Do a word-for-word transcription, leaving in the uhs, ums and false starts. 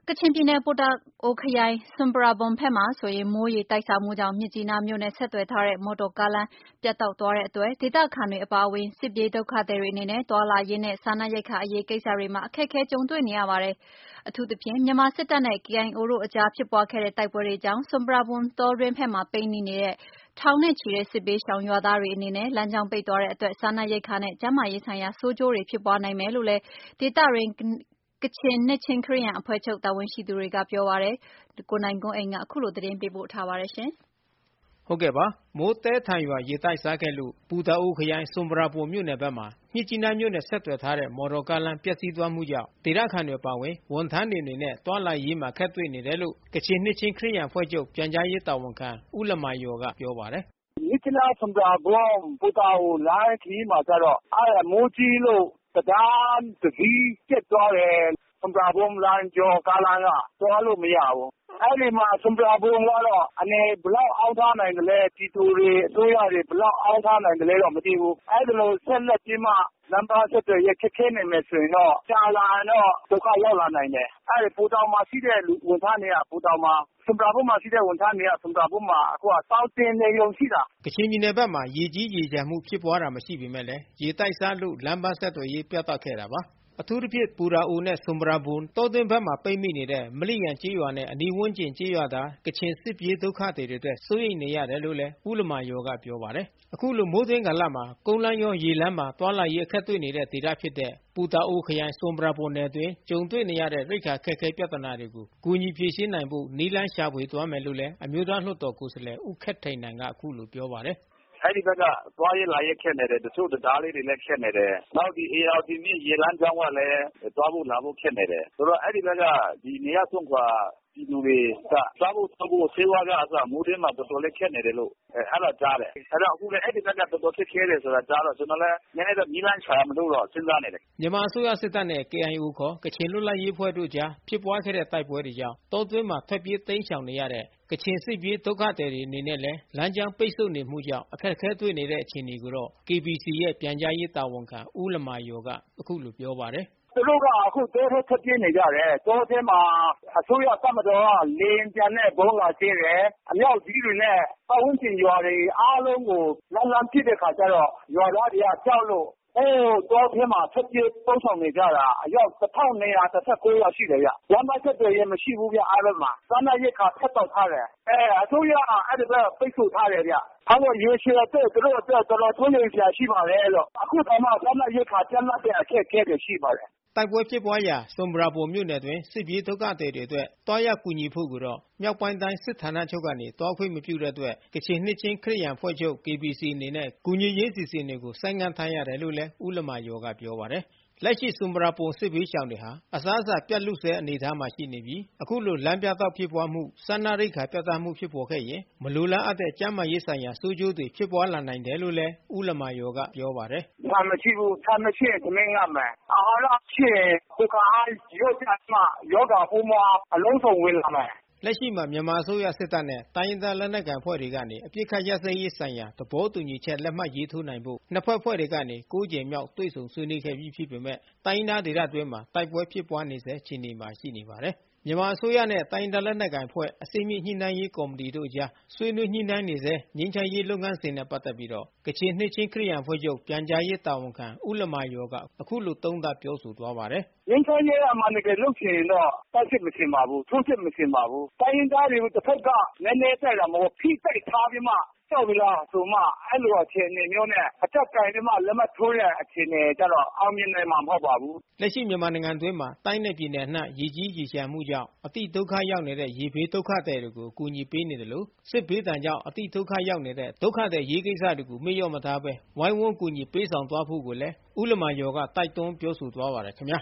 ကချင်ပြည်နယ် ပိုတာအိုခရိုင် ဆွမ်ပရာဘွမ်ဘက်မှာဆိုရင် မိုးရေတိုက်စားမှုကြောင့် မြစ်ကြီးနားမြို့နဲ့ ဆက်သွယ်ထားတဲ့ မော်တော်ကားလမ်း ပြတ်တောက်သွားတဲ့အတွက် ဒေသခံတွေအပါအဝင် စစ်ပြေးဒုက္ခသည်တွေအနေနဲ့ သွားလာရေးနဲ့ စားနပ်ရိက္ခာအရေးကိစ္စတွေမှာ အခက်အခဲကြုံတွေ့နေရပါတယ်။ အထူးသဖြင့် မြန်မာစစ်တပ်နဲ့ ကေအိုင်အိုတို့အကြားဖြစ်ပွားခဲ့တဲ့ တိုက်ပွဲတွေကြောင့် ဆွမ်ပရာဘွမ်တောတွင်းဘက်မှာ ပိတ်မိနေတဲ့ ထောင်နဲ့ချီတဲ့ စစ်ဘေးရှောင်ရွာသားတွေအနေနဲ့ လမ်းကြောင်းပိတ်သွားတဲ့အတွက် စားနပ်ရိက္ခာနဲ့ ကျန်းမာရေးဆိုင်ရာ ဆိုးကျိုးတွေဖြစ်ပွားနိုင်မယ်လို့လည်း ဒေသတွင်း ကချင်နှစ်ခြင်းခရစ်ယာန်အဖွဲ့ချုပ် တာဝန်ရှိသူတွေကပြောပါတယ်။ ကိုနိုင်ကွန်းအိန်ကနေ အခုလိုသတင်းပေးပို့ထားပါတယ်။ဟုတ်ကဲ့ပါ။ မိုးသည်းထန်စွာရေတိုက်စားခဲ့လို့ ပူတာအိုခရိုင် ဆွမ်ပရာဘွမ်မြို့နယ်ဘက်မှာ မြစ်ကြီးနားမြို့နဲ့ ဆက်သွယ်ထားတဲ့ မော်တော်ကားလမ်း ပျက်စီးသွားမှုကြောင့် ဒေသခံတွေအပါအဝင် ဝန်ထမ်းတွေအနေနဲ့ သွားလာရေးမှာ အခက်တွေ့နေတယ်လို့ ကချင်နှစ်ခြင်းခရစ်ယာန်အဖွဲ့ချုပ် ပြန်ကြားရေးတာဝန်ခံ ဦးလမိုင်ယော်ကပြောပါတယ်။ “မြစ်ကြီးနား ဆွမ်ပရာဘွမ် ပူတာအိုလမ်းခရီးမှာကျတော့ မိုးကြီးလို့ တံတားတစီးပျက်သွားတယ်။ ဆွမ်ပရာဘွမ်လမ်းကြောကားလမ်းက သွားလို့မရဘူး။ အဲဒီမှာ ဆွမ်ပရာဘွမ်ကတော့ အန်ယ်ဘယ်လောက်အောင်းထားနိုင်သလဲ ပြည်သူတွေအစိုးရတွေ ဘယ်လောက်အောင်းထားနိုင်သလဲတော့မသိဘူး။ အဲဒီလိုဆက်လက်ပြီးမှ လမ်းပန်းဆက်သွယ်ရေးခက်ခဲနေမယ်ဆိုရင်တော့ ကြာလာရင်တော့ ဒုက္ခရောက်လာနိုင်တယ်။ အဲဒီပူတာအိုမှာရှိတဲ့ဝန်ထမ်းတွေက ပူတာအိုမှာ ဆွမ်ပရာဘွမ်မှာရှိတဲ့ဝန်ထမ်းတွေက ဆွမ်ပရာဘွမ်မှာ အခုကသောင်တင်နေရုံရှိတာ။ ” ကချင်ပြည်နယ်ဘက်မှာ ရေကြီးရေလျှံမှုဖြစ်ပွားတာမရှိပေမဲ့ ရေတိုက်စားလို့ လမ်းပန်းဆက်သွယ်ရေးပြတ်တောက်ခဲ့တာပါ။ အထူးသဖြင့် ပူတာအိုနဲ့ ဆွမ်ပရာဘွမ် တောတွင်းဘက်မှာ ပိတ်မိနေတဲ့ မလိရန်ကျေးရွာနဲ့အနီးဝန်းကျင်ကျေးရွာသား ကချင်စစ်ပြေးဒုက္ခသည်တွေအတွက် စိုးရိမ်နေရတယ်လို့လည်း ဦးလမိုင်ယော်ကပြောပါတယ်။ အခုလိုမိုးတွင်းကာလမှာ ကုန်းလမ်းရော ရေလမ်းပါ သွားလာရေးအခက်တွေ့နေတဲ့ဒေသဖြစ်တဲ့ ပူတာအိုခရိုင် ဆွမ်ပရာဘွမ်နယ်အတွင်း ကြုံတွေ့နေရတဲ့ ရိက္ခာအခက်ခဲပြဿနာတွေကို ကူညီဖြေရှင်းနိုင်ဖို့ နည်းလမ်းရှာဖွေသွားမယ်လို့လည်း အမျိုးသားလွှတ်တော်ကိုယ်စားလှယ် ဦးခက်ထိန်နန်က အခုလိုပြောပါတယ်။ “အဲဒီဘက်ကသွားရေးလာရေးခက်နေတယ်။ တချို့တံတားလေးတွေလည်းခက်နေတယ်။ နောက်ဒီဧရာဝတီမြစ်ရေလမ်းကြောင်းကလည်း သွားဖို့လာဖို့ခက်နေတယ်။ ဆိုတော့အဲဒီဘက်က နေရပ်စွန့်ခွာပြည်သူတွေက စားဖို့သောက်ဖို့ ဆေးဝါးကအစ မိုးတွင်းမှာတော်တော်လေးခက်နေတယ်လို့ အဲတာကြားတယ်။ အဲဒီတော့အခုလည်းအဲဒီဘက်ကတော်တော်ခက်ခဲတယ်ဆိုတာကြားတော့ ကျနော်လည်း နည်းနည်းတော့နည်းလမ်းရှာမလို့တော့စဉ်းစားနေတယ်။ ” မြန်မာအစိုးရစစ်တပ်နဲ့ ကေအိုင်အိုခေါ် ကချင်လွတ်လပ်ရေးအဖွဲ့တို့အကြားဖြစ်ပွားခဲ့တဲ့တိုက်ပွဲတွေကြောင့် တောတွင်းမှာထွက်ပြေးတိမ်းရှောင်နေရတဲ့ ကချင်စစ်ပြေးဒုက္ခသည်တွေအနေနဲ့လည်း လမ်းကြောင်းပိတ်ဆို့နေမှုကြောင့် အခက်ခဲတွေ့နေတဲ့အခြေအနေကိုတော့ ကေဘီစီရဲ့ပြန်ကြားရေးတာဝန်ခံ ဦးလမိုင်ယော်က အခုလိုပြောပါတယ်။ “သူတို့ကအခုတောထဲထွက်ပြေးနေကြတယ်။ တောထဲမှာအစိုးရတပ်မတော်က လေယာဉ်ပျံနဲ့ဗုံးလာကြဲတယ်။ အမြောက်ကြီးတွေနဲ့ပတ်ဝန်းကျင်ရွာတွေအားလုံးကို လှမ်းလှမ်းပစ်တဲ့အခါကျတော့ ရွာသားတွေကကြောက်လို့ ဟိုးတောထဲမှာထွက်ပြေးပုန်းရှောင်နေကြတာ အယောက် တထောင်နှစ်ရာ တစ်ဆယ့်ကိုး ယောက်ရှိတယ်ဗျ။ လမ်းပန်းဆက်သွယ်ရေးမရှိဘူးဗျအဲဒီဘက်မှာ။ စားနပ်ရိက္ခာဖြတ်တောက်ထားတယ်။ အစိုးရကအဲဒီဘက်ပိတ်ဆို့ထားတယ်ဗျ။ အဲဒီတော့ရေရှည်အတွက်သူတို့အတွက်တော်တော်စိုးရိမ်စရာရှိပါတယ်လို့။ အခုတောင်မှစားနပ်ရိက္ခာပြတ်လတ်တဲ့အခက်ခဲတွေရှိပါတယ်။ ” တိုက်ပွဲဖြစ်ပွားရာ ဆွမ်ပရာဘွမ်မြို့နယ်အတွင်း စစ်ပြေးဒုက္ခသည်တွေအတွက် သွားရောက်ကူညီဖို့ကိုတော့ မြောက်ပိုင်းတိုင်းစစ်ဌာနချုပ်ကနေ သွားခွင့်မပြုတဲ့အတွက် ကချင်နှစ်ခြင်းခရစ်ယာန်အဖွဲ့ချုပ် ကေဘီစီ အနေနဲ့ ကူညီရေးအစီအစဉ်တွေကို ဆိုင်းငံ့ထားရတယ်လို့လည်း ဦးလမိုင်ယော်ကပြောပါတယ်။ လက်ရှိဆွမ်ပရာဘွမ်စစ်ဘေးရှောင်တွေဟာ အစားအစာပြတ်လုဆဲအနေအထားမှာရှိနေပြီး အခုလိုလမ်းပြတ်တောက်ဖြစ်ပွားမှု စားနပ်ရိက္ခာပြတ်လတ်မှုဖြစ်ပေါ်ခဲ့ရင် မလိုလားအပ်တဲ့ ကျန်းမာရေးဆိုင်ရာ ဆိုးကျိုးတွေဖြစ်ပွားလာနိုင်တယ်လို့လည်း ဦးလမိုင်ယော်ကပြောပါတယ်။ “ဆန်မရှိဘူး။ ဆန်မရှိရင်ထမင်းငတ်မယ်။ အာဟာရမရှိရင် ကိုယ်ခံအားလျော့ကျမှ ရောဂါပိုးမွှားအလုံးစုံဝင်လာမယ်။ ” လက်ရှိမှာ မြန်မာအစိုးရစစ်တပ်နဲ့ တိုင်းရင်းသားလက်နက်ကိုင်အဖွဲ့တွေကနေ အပစ်ခတ်ရပ်စဲရေးဆိုင်ရာ သဘောတူညီချက်လက်မှတ်ရေးထိုးနိုင်ဖို့ နှစ်ဖက်အဖွဲ့တွေကနေ ကိုးကြိမ်မြောက်တွေ့ဆုံဆွေးနွေးခဲ့ပြီးဖြစ်ပေမဲ့ တိုင်းရင်းသားဒေသအတွင်းမှာ တိုက်ပွဲဖြစ်ပွားနေဆဲအခြေအနေမှာရှိနေပါတယ်။ မြန်မာအစိုးရနဲ့ တိုင်းရင်းသားလက်နက်ကိုင်အဖွဲ့ အဆင့်မြင့်ညှိနှိုင်းရေးကော်မတီတို့အကြား ဆွေးနွေးညှိနှိုင်းနေဆဲ ငြိမ်းချမ်းရေးလုပ်ငန်းစဉ်နဲ့ပက်သက်ပြီး ကချင်နှစ်ခြင်းခရစ်ယာန်အဖွဲ့ချုပ် ပြန်ကြားရေးတာဝန်ခံ ဦးလမိုင်ယော်က အခုလိုသုံးသပ်ပြောဆိုသွားပါတယ်။ “ငြိမ်းချမ်းရေးအမှန်တကယ်လုပ်ချင်ရင်တော့ တိုက်စစ်မဆင်ပါဘူး။ ထိုးစစ်မဆင်ပါဘူး။ တိုင်းရင်းသားတွေကိုတဖက်က နည်းနည်းတိုက်တာမဟုတ်ဘူး။ ဖိတိုက်ထားပြီးမှ ကြောက်ပြီလားဆိုမှ အဲဒီလိုအခြေအနေမျိုးနဲ့ အကျပ်ကိုင်ပြီးမှ လက်မှတ်ထိုးတဲ့အခြေအနေကျတော့ အောင်မြင်နိုင်မှာမဟုတ်ပါဘူး။” လက်ရှိမြန်မာနိုင်ငံအတွင်းမှာ တိုင်းနဲ့ပြည်နယ်အနှံ့ ရေကြီးရေလျှံမှုကြောင့် အတိဒုက္ခရောက်နေတဲ့ ရေဘေးဒုက္ခသည်တွေကို အကူအညီပေးနေသလို စစ်ဘေးဒဏ်ကြောင့် အတိဒုက္ခရောက်နေတဲ့ ဒုက္ခသည်အရေးကိစ္စတွေကို မေ့လျော့မထားဘဲ ဝိုင်းဝန်းကူညီပေးဆောင်သွားဖို့ကိုလည်း ဦးလမိုင်ယော်က တိုက်တွန်းပြောဆိုသွားပါတယ်ခင်ဗျာ